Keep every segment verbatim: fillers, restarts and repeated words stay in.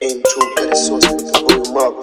Aim to get a source with the boy Mark.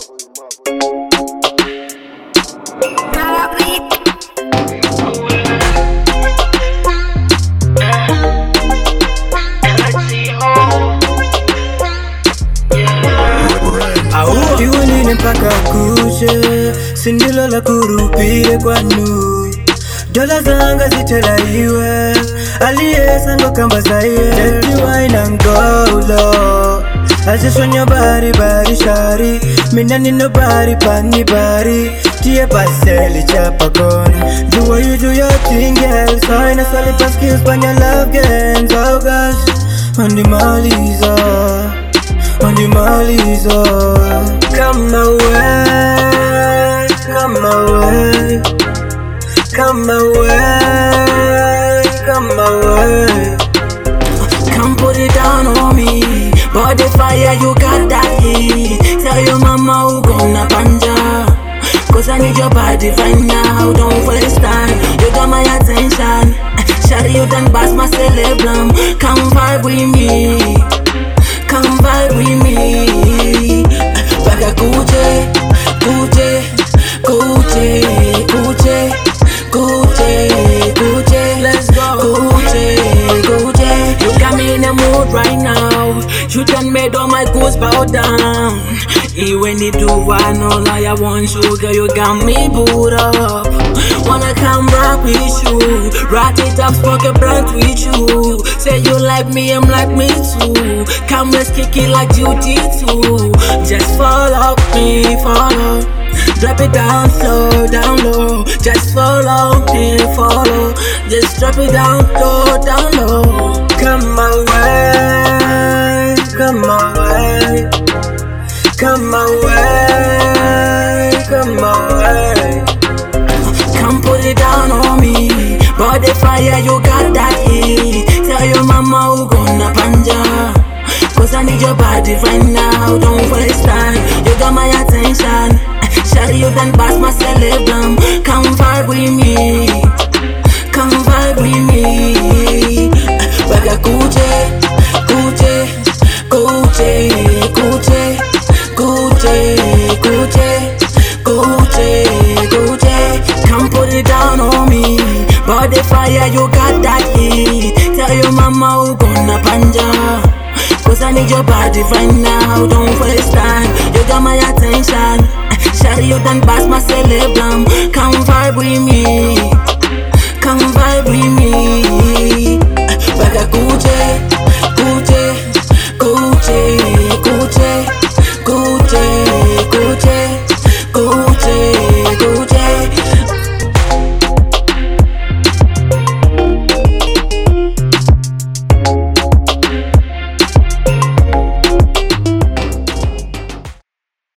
Iwini mpaka kuche, sindilo la kurupie kwanu. Dola zanga zitela iwe, aliye sango kamba saye. Dirty wine and golo, I just want your body, body shari. Mina need nobody, pani body. Tie paseli chapa kona. Do what you do your thing, girl. Sign a solid pass skills when your love games. Oh gosh, on the Maliza, on the Maliza. Come away, come away, come away, come away. Come put it down on me. Body fire, you got that heat. Tell your mama who gonna panja, cause I need your body right now. Don't waste time, you got my attention. Shawty, you done pass my cerebrum. Come vibe with me, come vibe with me. Baka kuche, kuche, kuche, kuche, kuche, kuche. Let's go, kuche, kuche. You got me in the mood right now. You done made all my goals bow down. Even if you want no lie, I want you, girl, you got me booed up. Wanna come rock with you, rock it up, smoke a blunt with you. Say you like me, I'm like me too. Come let's kick it like you did too. Just follow me, follow. Drop it down slow, down low. Just follow me, follow. Just drop it down low, down low. Come away, come away, come away, come away. Come put it down on me. Body fire, you got that heat. Tell your mama who gonna panja, cause I need your body right now. Don't waste time, you got my attention. Shawty, you done pass my cerebrum. Come vibe with me, come vibe with me. Baka kuche, kuche, kuche, kuche, kuche, kuche, kuche, kuche. Come put it down on me. Body fire, you got that heat. Tell your mama who gonna panja, cause I need your body right now. Don't waste time, you got my attention. Shawty, you done pass my cerebrum. Come vibe with me, come vibe with me. Baka kuche, kuche,